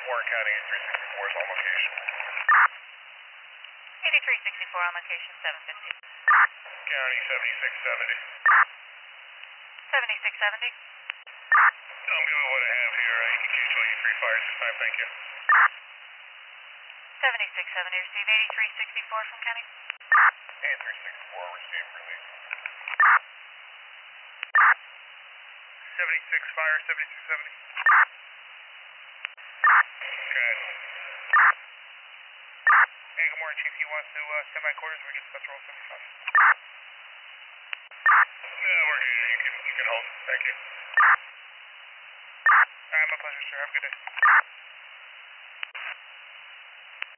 Warren County 8364 is on location. 8364 on location 750. County 7670. 7670. I'm good with what I have here. You can catch all your free fires this time, thank you. 7670, receive 8364 from County. 8364, receive release. 76 fire, 7670. Okay. Hey, good morning, Chief. You want us to stand by quarters or we can patrol 75? No, we're here. You can hold. Thank you. All right, my pleasure, sir. Have a good day.